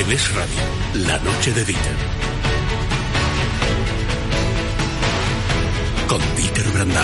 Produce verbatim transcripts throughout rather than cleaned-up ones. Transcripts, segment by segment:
En Es Radio, la noche de Dieter. Con Dieter Brandau.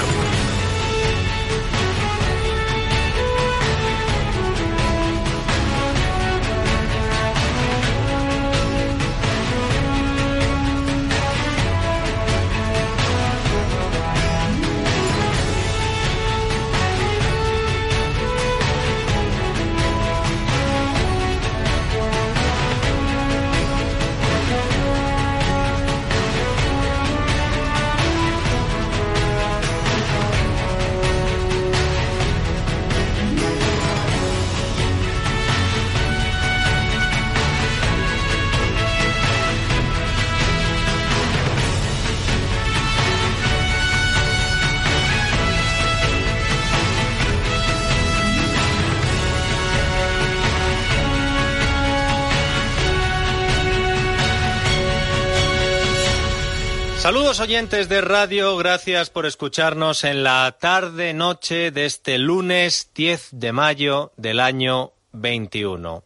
Saludos oyentes de radio, gracias por escucharnos en la tarde-noche de este lunes diez de mayo del año veintiuno.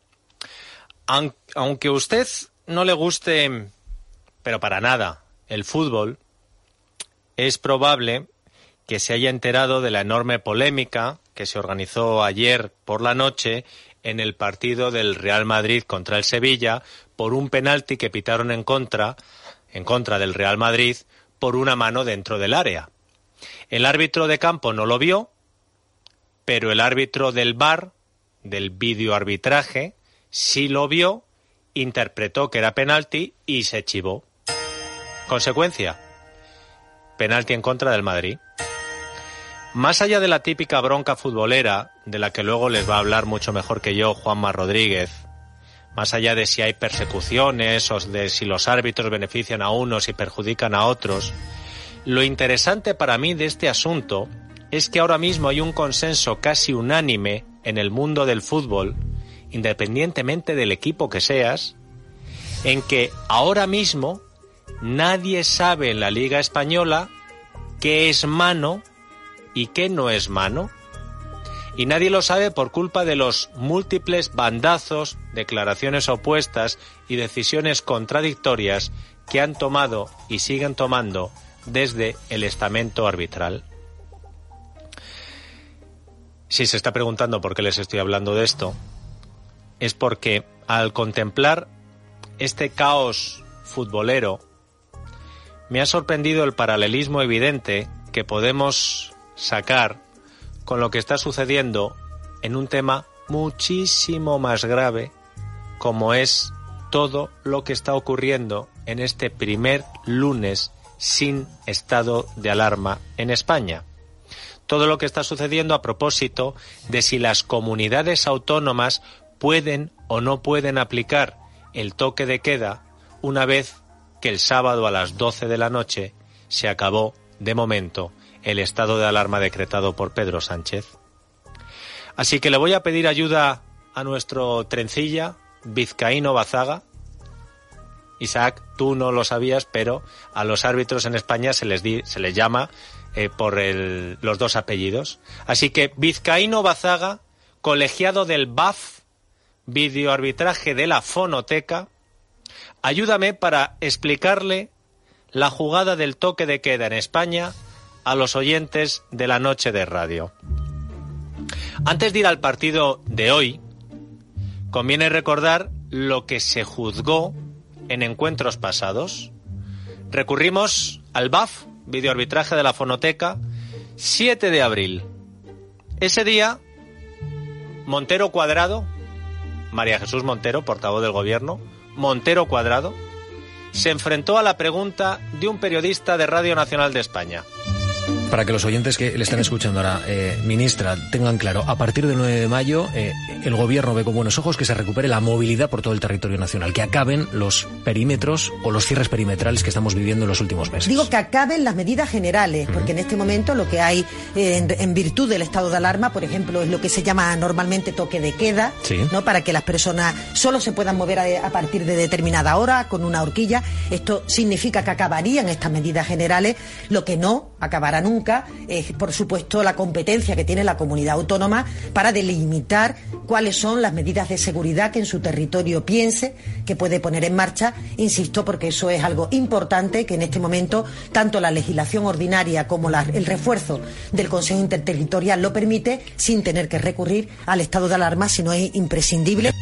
Aunque a usted no le guste, pero para nada, el fútbol, es probable que se haya enterado de la enorme polémica que se organizó ayer por la noche en el partido del Real Madrid contra el Sevilla por un penalti que pitaron en contra en contra del Real Madrid por una mano dentro del área. El árbitro de campo no lo vio, pero el árbitro del V A R, del videoarbitraje, sí lo vio, interpretó que era penalti y se chivó. Consecuencia, penalti en contra del Madrid. Más allá de la típica bronca futbolera, de la que luego les va a hablar mucho mejor que yo Juanma Rodríguez, más allá de si hay persecuciones o de si los árbitros benefician a unos y perjudican a otros, lo interesante para mí de este asunto es que ahora mismo hay un consenso casi unánime en el mundo del fútbol, independientemente del equipo que seas, en que ahora mismo nadie sabe en la Liga Española qué es mano y qué no es mano. Y nadie lo sabe por culpa de los múltiples bandazos, declaraciones opuestas y decisiones contradictorias que han tomado y siguen tomando desde el estamento arbitral. Si se está preguntando por qué les estoy hablando de esto, es porque al contemplar este caos futbolero, me ha sorprendido el paralelismo evidente que podemos sacar con lo que está sucediendo en un tema muchísimo más grave, como es todo lo que está ocurriendo en este primer lunes sin estado de alarma en España. Todo lo que está sucediendo a propósito de si las comunidades autónomas pueden o no pueden aplicar el toque de queda una vez que el sábado a las doce de la noche se acabó, de momento, el estado de alarma decretado por Pedro Sánchez. Así que le voy a pedir ayuda a nuestro trencilla, vizcaíno Bazaga. Isaac, tú no lo sabías, pero a los árbitros en España se les, di, se les llama eh, por el, los dos apellidos. Así que vizcaíno Bazaga, colegiado del V A F, videoarbitraje de la Fonoteca, ayúdame para explicarle la jugada del toque de queda en España a los oyentes de la noche de radio. Antes de ir al partido de hoy, conviene recordar lo que se juzgó en encuentros pasados. Recurrimos al V A F, videoarbitraje de la Fonoteca, siete de abril. Ese día, Montero Cuadrado, María Jesús Montero, portavoz del Gobierno, Montero Cuadrado, se enfrentó a la pregunta de un periodista de Radio Nacional de España. Para que los oyentes que le están escuchando ahora, eh, ministra, tengan claro, a partir del nueve de mayo eh, el Gobierno ve con buenos ojos que se recupere la movilidad por todo el territorio nacional, que acaben los perímetros o los cierres perimetrales que estamos viviendo en los últimos meses. Digo que acaben las medidas generales, uh-huh. porque en este momento lo que hay eh, en, en virtud del estado de alarma, por ejemplo, es lo que se llama normalmente toque de queda, sí. ¿no? Para que las personas solo se puedan mover a, a partir de determinada hora con una horquilla. Esto significa que acabarían estas medidas generales, lo que no acabará nunca nunca, es por supuesto la competencia que tiene la comunidad autónoma para delimitar cuáles son las medidas de seguridad que en su territorio piense que puede poner en marcha, insisto, porque eso es algo importante que en este momento tanto la legislación ordinaria como la, el refuerzo del Consejo Interterritorial lo permite, sin tener que recurrir al estado de alarma si no es imprescindible.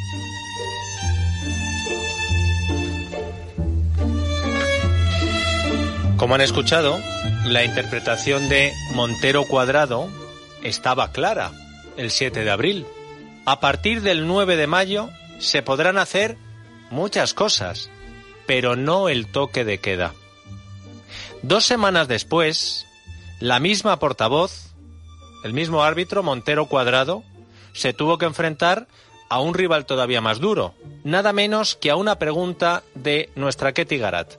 Como han escuchado, la interpretación de Montero Cuadrado estaba clara el siete de abril. A partir del nueve de mayo se podrán hacer muchas cosas, pero no el toque de queda. Dos semanas después, la misma portavoz, el mismo árbitro, Montero Cuadrado, se tuvo que enfrentar a un rival todavía más duro, nada menos que a una pregunta de nuestra Ketty Garat.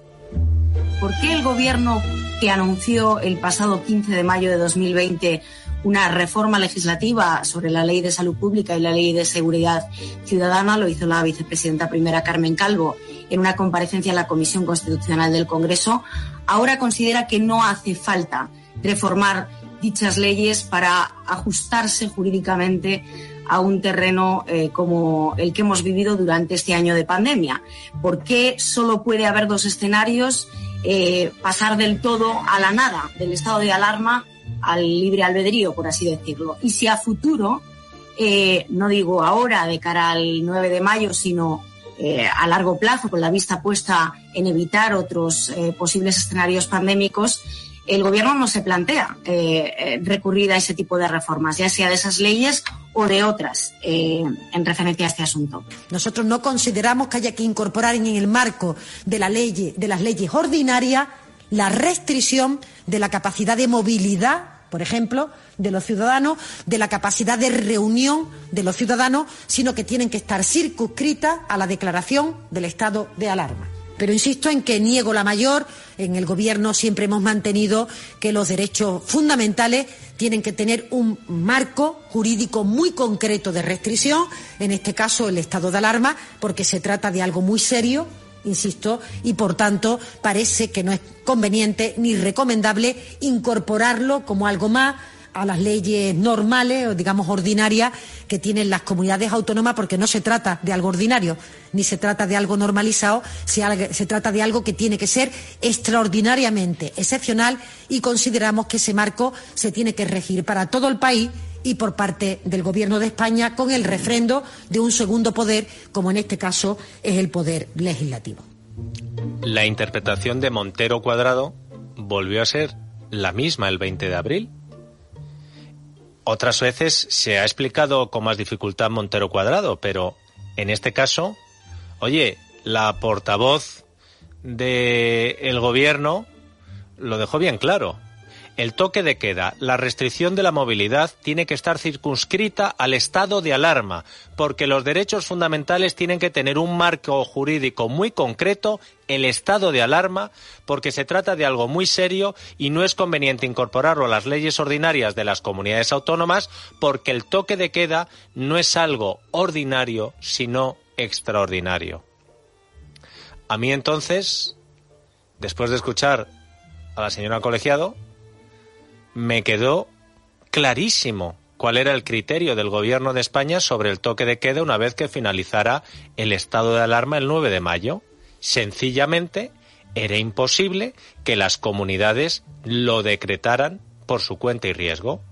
¿Por qué el Gobierno, que anunció el pasado quince de mayo de dos mil veinte una reforma legislativa sobre la Ley de Salud Pública y la Ley de Seguridad Ciudadana, lo hizo la vicepresidenta primera Carmen Calvo en una comparecencia en la Comisión Constitucional del Congreso, ahora considera que no hace falta reformar dichas leyes para ajustarse jurídicamente a un terreno eh, como el que hemos vivido durante este año de pandemia? ¿Por qué solo puede haber dos escenarios? Eh, pasar del todo a la nada, del estado de alarma al libre albedrío, por así decirlo. Y si a futuro, eh, no digo ahora de cara al nueve de mayo, sino eh, a largo plazo, con la vista puesta en evitar otros eh, posibles escenarios pandémicos, el Gobierno no se plantea eh, eh, recurrir a ese tipo de reformas, ya sea de esas leyes o de otras, eh, en referencia a este asunto. Nosotros no consideramos que haya que incorporar en el marco de, la ley, de las leyes ordinarias la restricción de la capacidad de movilidad, por ejemplo, de los ciudadanos, de la capacidad de reunión de los ciudadanos, sino que tienen que estar circunscritas a la declaración del estado de alarma. Pero insisto en que niego la mayor. En el Gobierno siempre hemos mantenido que los derechos fundamentales tienen que tener un marco jurídico muy concreto de restricción, en este caso el estado de alarma, porque se trata de algo muy serio, insisto, y por tanto parece que no es conveniente ni recomendable incorporarlo como algo más a las leyes normales o digamos ordinarias que tienen las comunidades autónomas, porque no se trata de algo ordinario ni se trata de algo normalizado, se trata de algo que tiene que ser extraordinariamente excepcional, y consideramos que ese marco se tiene que regir para todo el país y por parte del Gobierno de España con el refrendo de un segundo poder, como en este caso es el poder legislativo. La interpretación de Montero Cuadrado volvió a ser la misma el veinte de abril. Otras veces se ha explicado con más dificultad Montero Cuadrado, pero en este caso, oye, la portavoz del Gobierno lo dejó bien claro. El toque de queda, la restricción de la movilidad, tiene que estar circunscrita al estado de alarma, porque los derechos fundamentales tienen que tener un marco jurídico muy concreto, el estado de alarma, porque se trata de algo muy serio y no es conveniente incorporarlo a las leyes ordinarias de las comunidades autónomas, porque el toque de queda no es algo ordinario, sino extraordinario. A mí entonces, después de escuchar a la señora Colegiado, me quedó clarísimo cuál era el criterio del Gobierno de España sobre el toque de queda una vez que finalizara el estado de alarma el nueve de mayo. Sencillamente era imposible que las comunidades lo decretaran por su cuenta y riesgo.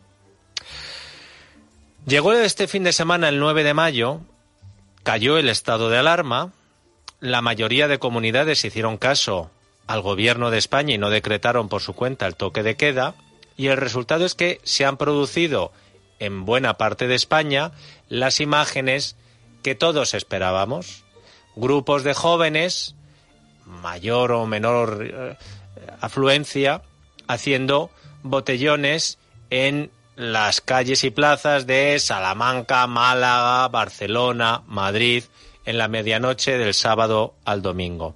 Llegó este fin de semana el nueve de mayo, cayó el estado de alarma, la mayoría de comunidades hicieron caso al Gobierno de España y no decretaron por su cuenta el toque de queda, y el resultado es que se han producido en buena parte de España las imágenes que todos esperábamos. Grupos de jóvenes, mayor o menor eh, afluencia, haciendo botellones en las calles y plazas de Salamanca, Málaga, Barcelona, Madrid, en la medianoche del sábado al domingo.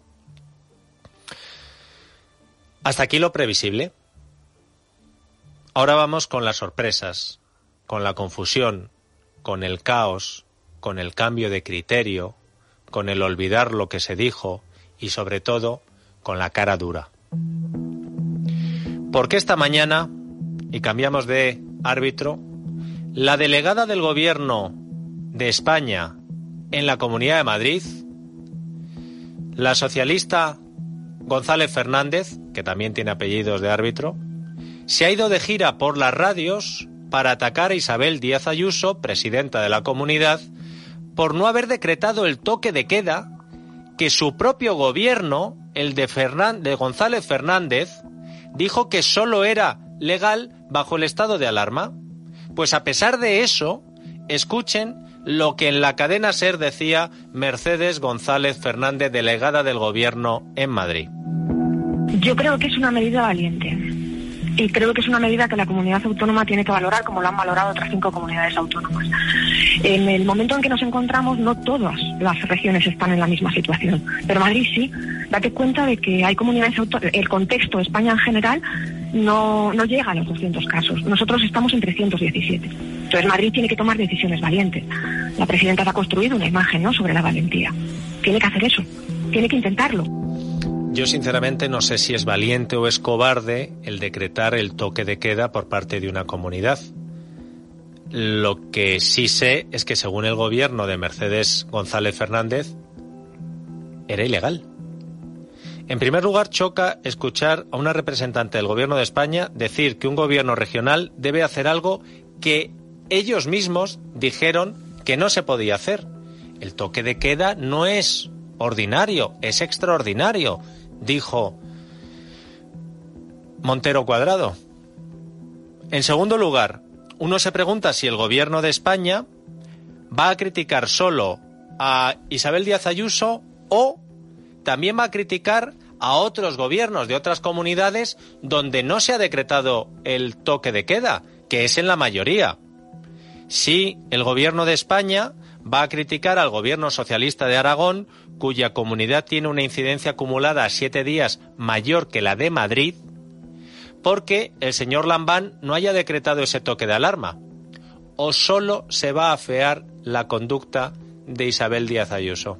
Hasta aquí lo previsible. Ahora vamos con las sorpresas, con la confusión, con el caos, con el cambio de criterio, con el olvidar lo que se dijo y, sobre todo, con la cara dura. Porque esta mañana y cambiamos de árbitro, la delegada del Gobierno de España en la Comunidad de Madrid, la socialista González Fernández, que también tiene apellidos de árbitro, se ha ido de gira por las radios para atacar a Isabel Díaz Ayuso, presidenta de la comunidad, por no haber decretado el toque de queda que su propio gobierno, el de, Fernán- de González Fernández, dijo que solo era legal bajo el estado de alarma. Pues a pesar de eso, escuchen lo que en la cadena SER decía Mercedes González Fernández, delegada del Gobierno en Madrid. Yo creo que es una medida valiente y creo que es una medida que la comunidad autónoma tiene que valorar como lo han valorado otras cinco comunidades autónomas. En el momento en que nos encontramos, no todas las regiones están en la misma situación, pero Madrid sí. Date cuenta de que hay comunidades autónomas, el contexto de España en general no, no llega a los doscientos casos. Nosotros estamos en trescientos diecisiete. Entonces Madrid tiene que tomar decisiones valientes. La presidenta ha construido una imagen, ¿no?, sobre la valentía. Tiene que hacer eso, tiene que intentarlo. Yo sinceramente no sé si es valiente o es cobarde el decretar el toque de queda por parte de una comunidad. Lo que sí sé es que según el gobierno de Mercedes González Fernández era ilegal. En primer lugar, choca escuchar a una representante del Gobierno de España decir que un gobierno regional debe hacer algo que ellos mismos dijeron que no se podía hacer. El toque de queda no es ordinario, es extraordinario, dijo Montero Cuadrado. En segundo lugar, uno se pregunta si el Gobierno de España va a criticar solo a Isabel Díaz Ayuso o también va a criticar a otros gobiernos de otras comunidades donde no se ha decretado el toque de queda, que es en la mayoría. Si el Gobierno de España va a criticar al Gobierno socialista de Aragón, cuya comunidad tiene una incidencia acumulada a siete días mayor que la de Madrid, porque el señor Lambán no haya decretado ese toque de alarma. O solo se va a afear la conducta de Isabel Díaz Ayuso.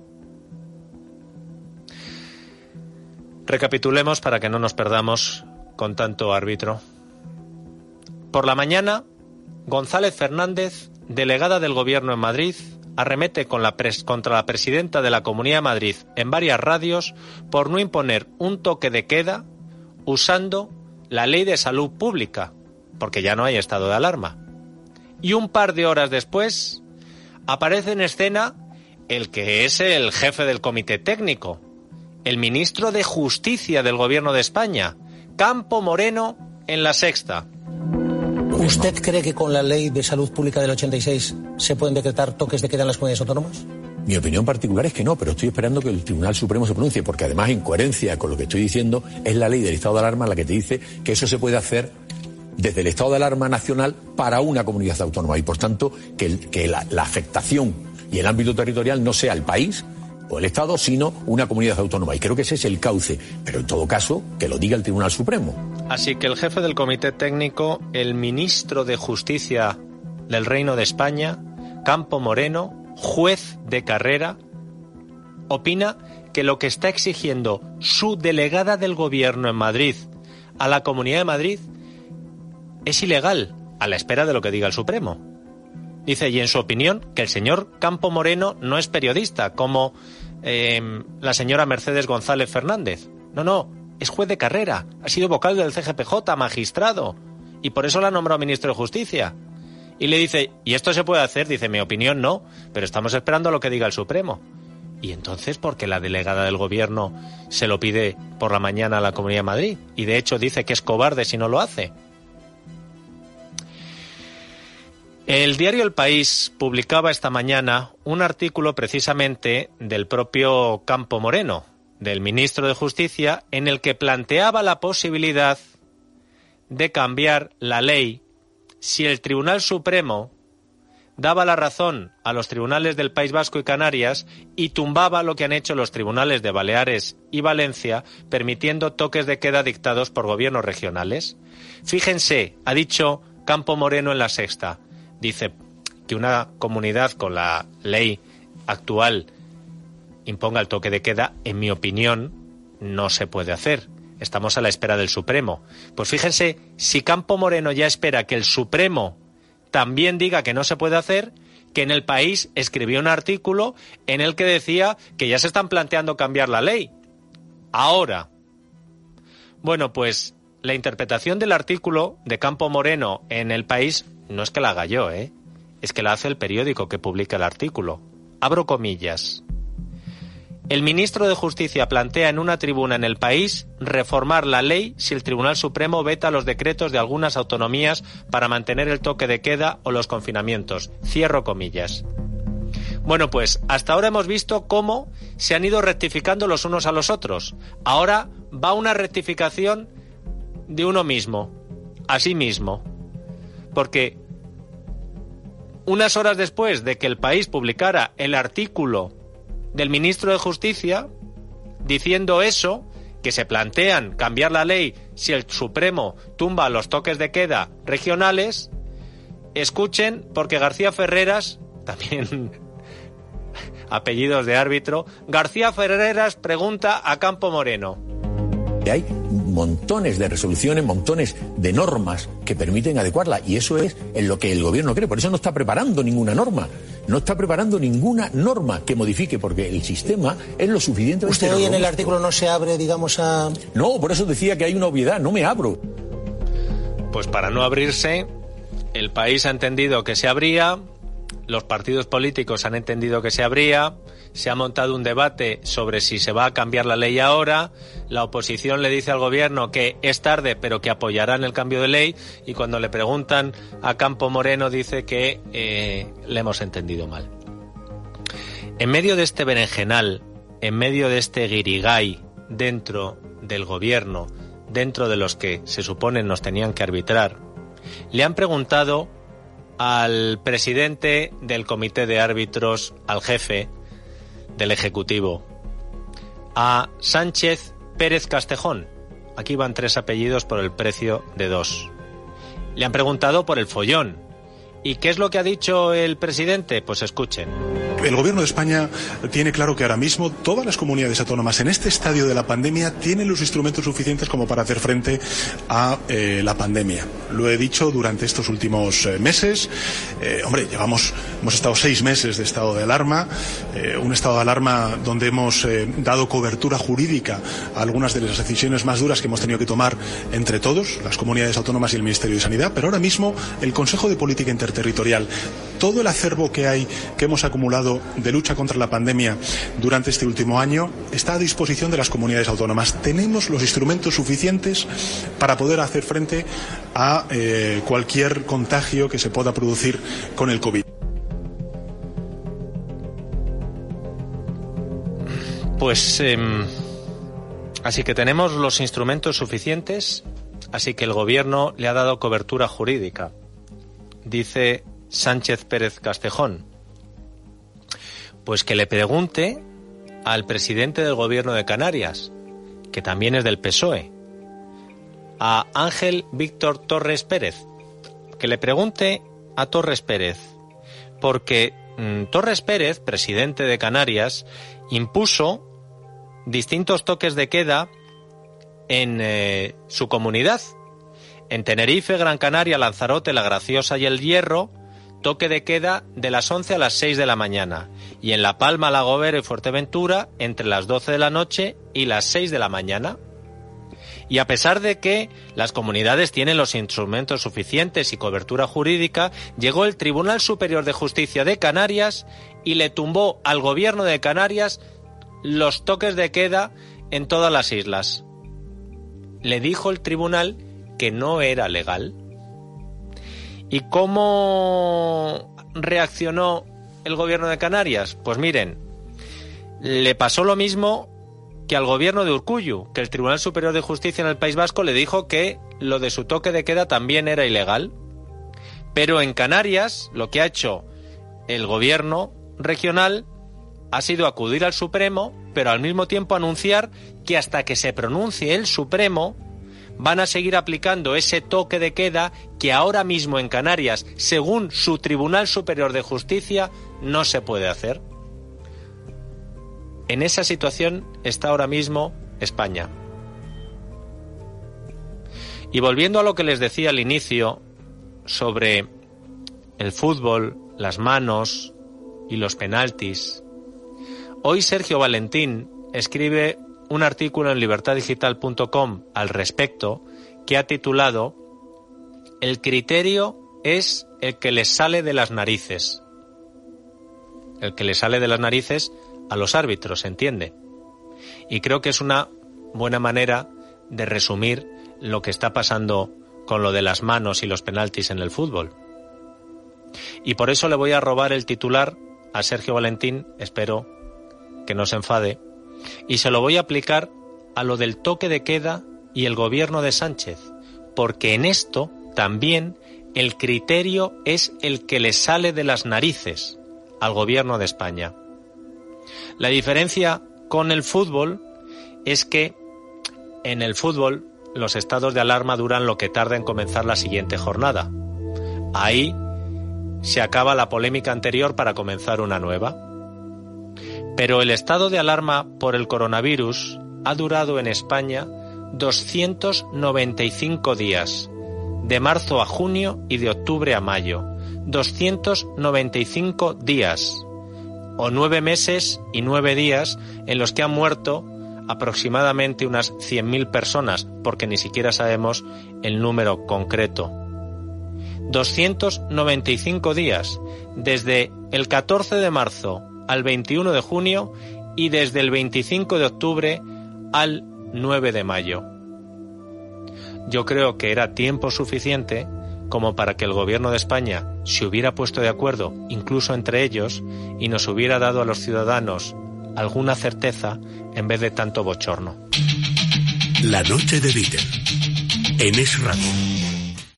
Recapitulemos para que no nos perdamos con tanto árbitro. Por la mañana, González Fernández, delegada del Gobierno en Madrid, arremete con la pres- contra la presidenta de la Comunidad de Madrid en varias radios por no imponer un toque de queda usando la Ley de Salud Pública, porque ya no hay estado de alarma. Y un par de horas después aparece en escena el que es el jefe del comité técnico, el ministro de Justicia del Gobierno de España, Campo Moreno, en La Sexta. ¿Usted cree que con la Ley de Salud Pública del ochenta y seis se pueden decretar toques de queda en las comunidades autónomas? Mi opinión particular es que no, pero estoy esperando que el Tribunal Supremo se pronuncie, porque además, en coherencia con lo que estoy diciendo, es la ley del estado de alarma la que te dice que eso se puede hacer desde el estado de alarma nacional para una comunidad autónoma y, por tanto, que, el, que la, la afectación y el ámbito territorial no sea el país o el Estado, sino una comunidad autónoma. Y creo que ese es el cauce, pero en todo caso, que lo diga el Tribunal Supremo. Así que el jefe del comité técnico, el ministro de Justicia del Reino de España, Campo Moreno, juez de carrera, opina que lo que está exigiendo su delegada del Gobierno en Madrid a la Comunidad de Madrid es ilegal, a la espera de lo que diga el Supremo. Dice, y en su opinión, que el señor Campo Moreno no es periodista, como eh, la señora Mercedes González Fernández. No, no, es juez de carrera, ha sido vocal del C G P J, magistrado, y por eso la ha nombrado ministro de Justicia. Y le dice, ¿y esto se puede hacer? Dice, mi opinión no, pero estamos esperando lo que diga el Supremo. Y entonces, ¿por qué la delegada del Gobierno se lo pide por la mañana a la Comunidad de Madrid? Y de hecho dice que es cobarde si no lo hace. El diario El País publicaba esta mañana un artículo precisamente del propio Campo Moreno, del ministro de Justicia, en el que planteaba la posibilidad de cambiar la ley si el Tribunal Supremo daba la razón a los tribunales del País Vasco y Canarias y tumbaba lo que han hecho los tribunales de Baleares y Valencia, permitiendo toques de queda dictados por gobiernos regionales. Fíjense, ha dicho Campo Moreno en La Sexta, dice que una comunidad con la ley actual imponga el toque de queda, en mi opinión, no se puede hacer. estamos a la espera del Supremo. Pues fíjense, si Campo Moreno ya espera que el Supremo también diga que no se puede hacer, que en El País escribió un artículo en el que decía que ya se están planteando cambiar la ley. Ahora. Bueno, pues la interpretación del artículo de Campo Moreno en El País no es que la haga yo, ¿eh? Es que la hace el periódico que publica el artículo. Abro comillas. El ministro de Justicia plantea en una tribuna en El País reformar la ley si el Tribunal Supremo veta los decretos de algunas autonomías para mantener el toque de queda o los confinamientos. Cierro comillas. Bueno, pues hasta ahora hemos visto cómo se han ido rectificando los unos a los otros. Ahora va una rectificación de uno mismo, a sí mismo. Porque unas horas después de que El País publicara el artículo del ministro de Justicia diciendo eso, que se plantean cambiar la ley si el Supremo tumba los toques de queda regionales, escuchen, porque García Ferreras, también apellidos de árbitro, García Ferreras pregunta a Campo Moreno. Hay montones de resoluciones, montones de normas que permiten adecuarla, y eso es en lo que el gobierno cree. Por eso no está preparando ninguna norma. No está preparando ninguna norma que modifique, porque el sistema es lo suficientemente... ¿Usted hoy en el artículo no se abre, digamos, a...? No, por eso decía que hay una obviedad, no me abro. Pues para no abrirse, El País ha entendido que se abría, los partidos políticos han entendido que se abría, se ha montado un debate sobre si se va a cambiar la ley ahora, la oposición le dice al gobierno que es tarde pero que apoyarán el cambio de ley, y cuando le preguntan a Campo Moreno dice que eh, le hemos entendido mal. En medio de este berenjenal, en medio de este guirigay dentro del gobierno, dentro de los que se supone nos tenían que arbitrar, le han preguntado al presidente del comité de árbitros, al jefe del Ejecutivo, a Sánchez Pérez Castejón. Aquí van tres apellidos por el precio de dos. Le han preguntado por el follón. ¿Y qué es lo que ha dicho el presidente? Pues escuchen. El Gobierno de España tiene claro que ahora mismo todas las comunidades autónomas en este estadio de la pandemia tienen los instrumentos suficientes como para hacer frente a eh, la pandemia. Lo he dicho durante estos últimos eh, meses. Eh, hombre, llevamos, hemos estado seis meses de estado de alarma, eh, un estado de alarma donde hemos eh, dado cobertura jurídica a algunas de las decisiones más duras que hemos tenido que tomar entre todos, las comunidades autónomas y el Ministerio de Sanidad, pero ahora mismo el Consejo de Política Interterritorial, todo el acervo que hay, que hemos acumulado de lucha contra la pandemia durante este último año, está a disposición de las comunidades autónomas. Tenemos los instrumentos suficientes para poder hacer frente a eh, cualquier contagio que se pueda producir con el COVID. Pues eh, así que tenemos los instrumentos suficientes, así que el gobierno le ha dado cobertura jurídica, dice Sánchez Pérez Castejón. Pues que le pregunte al presidente del gobierno de Canarias, que también es del P S O E, a Ángel Víctor Torres Pérez, que le pregunte a Torres Pérez, porque mmm, Torres Pérez, presidente de Canarias, impuso distintos toques de queda en eh, su comunidad. En Tenerife, Gran Canaria, Lanzarote, La Graciosa y El Hierro, toque de queda de las once a las seis de la mañana. Y en La Palma, La Gomera y Fuerteventura, entre las doce de la noche y las seis de la mañana. Y a pesar de que las comunidades tienen los instrumentos suficientes y cobertura jurídica, llegó el Tribunal Superior de Justicia de Canarias y le tumbó al gobierno de Canarias los toques de queda en todas las islas. Le dijo el tribunal que no era legal. ¿Y cómo reaccionó el gobierno de Canarias? Pues miren, le pasó lo mismo que al gobierno de Urkullu, que el Tribunal Superior de Justicia en el País Vasco le dijo que lo de su toque de queda también era ilegal. Pero en Canarias lo que ha hecho el gobierno regional ha sido acudir al Supremo, pero al mismo tiempo anunciar que hasta que se pronuncie el Supremo van a seguir aplicando ese toque de queda que ahora mismo en Canarias, según su Tribunal Superior de Justicia, no se puede hacer. En esa situación está ahora mismo España. Y volviendo a lo que les decía al inicio sobre el fútbol, las manos y los penaltis, hoy Sergio Valentín escribe un artículo en libertad digital punto com al respecto que ha titulado "El criterio es el que les sale de las narices". El que les sale de las narices a los árbitros, ¿se entiende? Y creo que es una buena manera de resumir lo que está pasando con lo de las manos y los penaltis en el fútbol. Y por eso le voy a robar el titular a Sergio Valentín, espero que no se enfade, y se lo voy a aplicar a lo del toque de queda y el gobierno de Sánchez, porque en esto también el criterio es el que le sale de las narices al gobierno de España. La diferencia con el fútbol es que en el fútbol los estados de alarma duran lo que tarda en comenzar la siguiente jornada. Ahí se acaba la polémica anterior para comenzar una nueva. Pero el estado de alarma por el coronavirus ha durado en España doscientos noventa y cinco días, de marzo a junio y de octubre a mayo. doscientos noventa y cinco días, o nueve meses y nueve días en los que han muerto aproximadamente unas cien mil personas, porque ni siquiera sabemos el número concreto. doscientos noventa y cinco días, desde el catorce de marzo al veintiuno de junio y desde el veinticinco de octubre al nueve de mayo. Yo creo que era tiempo suficiente como para que el gobierno de España se hubiera puesto de acuerdo, incluso entre ellos, y nos hubiera dado a los ciudadanos alguna certeza en vez de tanto bochorno. La noche de Dieter, en Es Radio.